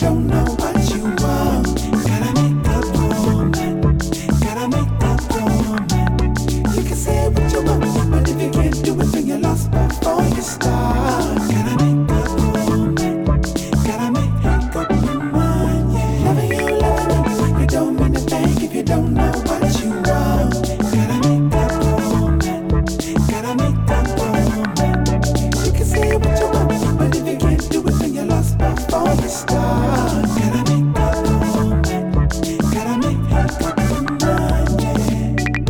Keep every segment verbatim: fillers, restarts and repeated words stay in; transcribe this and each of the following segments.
don't know what you want. Gotta make up your mind. Gotta make up your mind. You can say what you want, but if you can't do it, then you're lost before you start. Gotta make up your mind. Gotta make up your mind. Yeah. Loving you, loving you, you don't mean a thing if you don't know what you want. Gotta make up your mind. Gotta make up your mind. You can say what you want, but if you can't do it, then you're lost before you start. Gotta make up your mind. Gotta make up your mind. Yeah.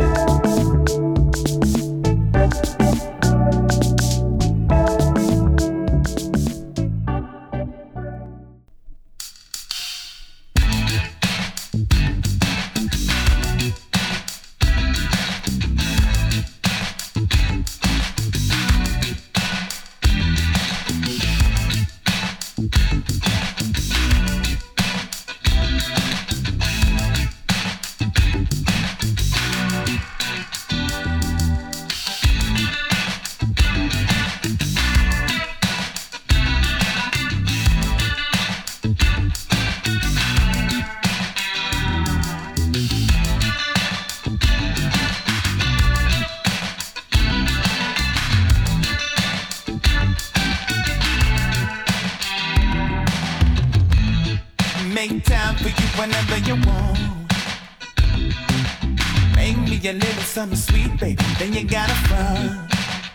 Make time for you whenever you want. Make me a little something sweet, baby, then you gotta front.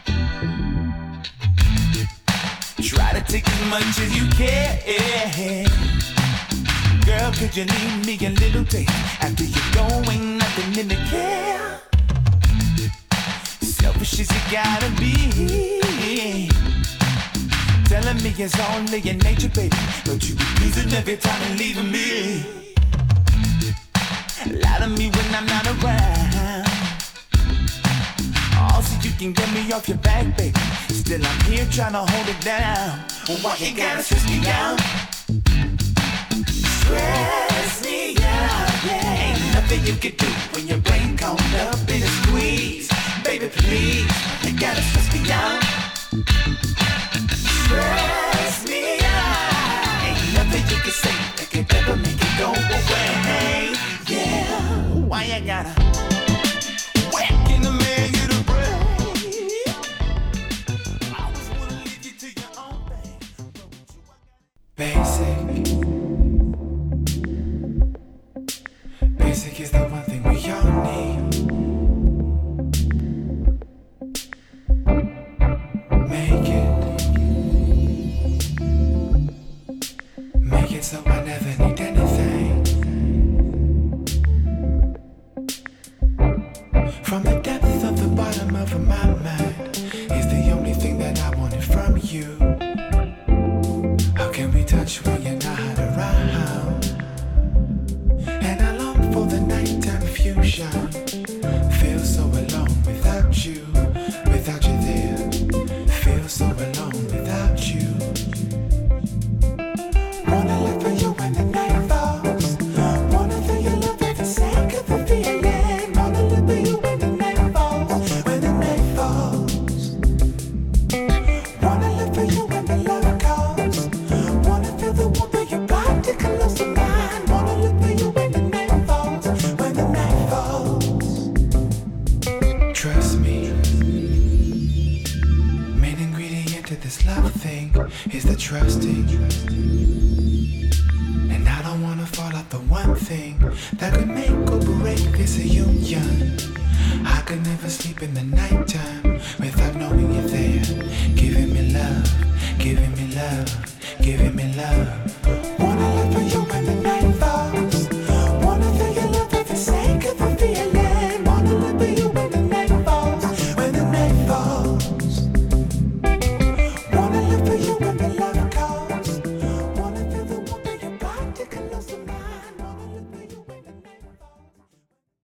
Try to take as much as you can. Girl, could you leave me a little taste? After you go, ain't nothing in the care. Selfish as you gotta be. Telling me it's only your nature, baby. Don't you be pleasing every time you're leaving me. Lie to me when I'm not around. Also, you can get me off your back, baby. Still, I'm here trying to hold it down. Why you gotta stress me down? Stress me out, yeah. Ain't nothing you can do when your brain caught up in a squeeze. Baby, please, you gotta stress me out. Stress me out. Ain't nothing you can say that could ever make it go away. Yeah, why you gotta whack in the man you to break? I always wanna leave you to your own thing. Basic. Basic is the one thing we all need. Make it. Make it so I never need anything. From the depth of the bottom of my mind is the only thing that I wanted from you. How can we touch when you're not around? And I long for the nighttime fusion. Feel so alone without you. Without you there, feel so alone without you. Wanna live for you when the night falls. Wanna feel your love every second of the feeling. Wanna live for you when the night falls. When the night falls. Wanna live for you when the love calls. Wanna feel the warmth of your body close to mine. Wanna live for you when the night falls. When the night falls. Trust me. Main ingredient to this love thing is the trusting. And I don't wanna fall out the one thing that could make or break this union. I could never sleep in the nighttime without knowing you're there. Giving me love, giving me love, giving me love.